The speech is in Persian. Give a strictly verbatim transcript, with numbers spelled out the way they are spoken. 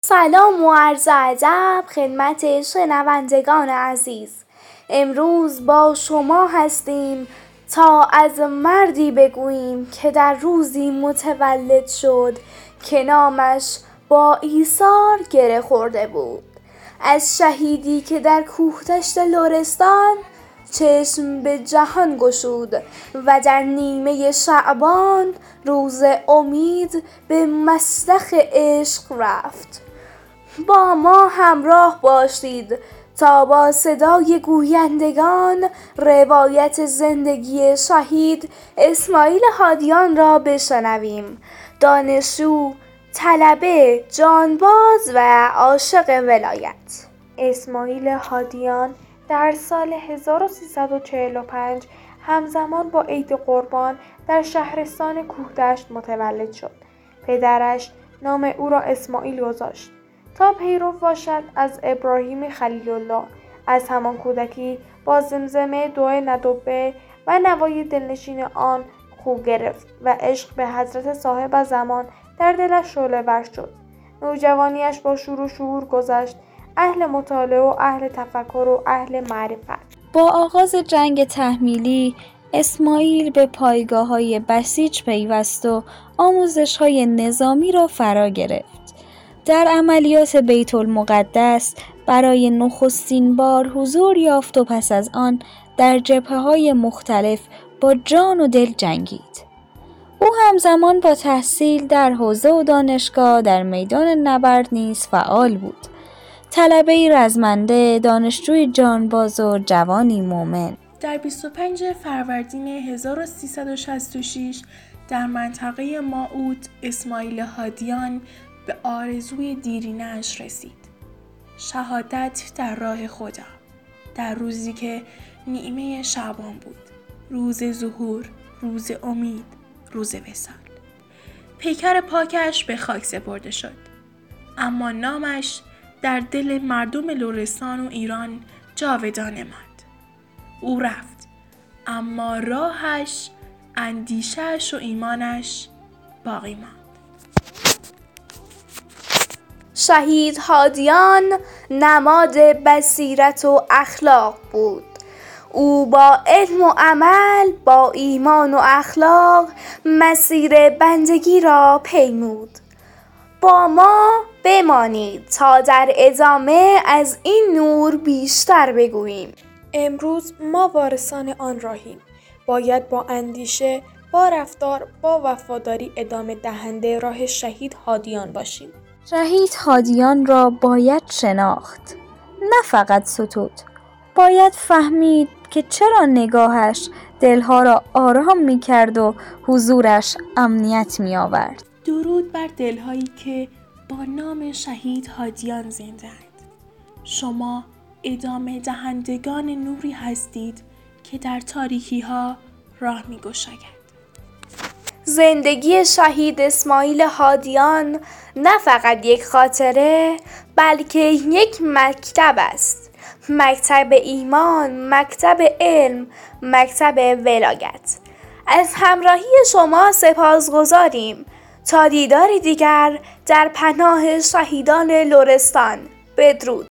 سلام و عرض ادب خدمت شنوندگان عزیز. امروز با شما هستیم تا از مردی بگوییم که در روزی متولد شد که نامش با ایثار گره خورده بود. از شهیدی که در کوهدشت لرستان چشم به جهان گشود و در نیمه شعبان روز امید به مسلخ عشق رفت. با ما همراه باشید تا با صدای گویندگان روایت زندگی شهید اسماعیل هادیان را بشنویم. دانشجو، طلبه، جانباز و عاشق ولایت. اسماعیل هادیان در سال هزار و سیصد و چهل و پنج همزمان با عید قربان در شهرستان کوهدشت متولد شد. پدرش نام او را اسماعیل گذاشت تا پیرو باشد از ابراهیم خلیل الله. از همان کودکی با زمزمه دعای ندبه و نوای دلنشین آن خو گرفت و عشق به حضرت صاحب زمان در دلش شعله‌ور شد. نوجوانیش با شور و شور گذشت، اهل مطالعه و اهل تفکر و اهل معرفت. با آغاز جنگ تحمیلی اسماعیل به پایگاه‌های بسیج پیوست و آموزش‌های نظامی را فرا گرفت. در عملیات بیت المقدس برای نخستین بار حضور یافت و پس از آن در جبهه‌های مختلف با جان و دل جنگید. او همزمان با تحصیل در حوزه و دانشگاه در میدان نبرد نیز فعال بود. طلبه‌ای رزمنده، دانشجوی جانباز و جوانی مومن. در بیست و پنجم فروردین هزار و سیصد و شصت و شش در منطقه ماعود اسماعیل هادیان به آرزوی دیرینه‌اش رسید. شهادت در راه خدا، در روزی که نیمه شعبان بود، روز ظهور، روز امید، روز وصال. پیکر پاکش به خاک سپرده شد، اما نامش در دل مردم لرستان و ایران جاودانه ماند. او رفت، اما راهش، اندیشه‌اش و ایمانش باقی ماند. شهید هادیان نماد بصیرت و اخلاق بود. او با علم و عمل، با ایمان و اخلاق مسیر بندگی را پیمود. با ما بمانید تا در ادامه از این نور بیشتر بگوییم. امروز ما وارثان آن راهیم. باید با اندیشه، با رفتار، با وفاداری ادامه دهنده راه شهید هادیان باشیم. شهید هادیان را باید شناخت، نه فقط ستود. باید فهمید که چرا نگاهش دلها را آرام می کرد و حضورش امنیت می آورد. درود بر دلهایی که با نام شهید هادیان زنده‌اند. شما ادامه دهندگان نوری هستید که در تاریکی ها راه می گشاید. زندگی شهید اسماعیل هادیان نه فقط یک خاطره، بلکه یک مکتب است. مکتب ایمان، مکتب علم، مکتب ولایت. از همراهی شما سپاسگزاریم. تا دیداری دیگر در پناه شهیدان لرستان. بدرود.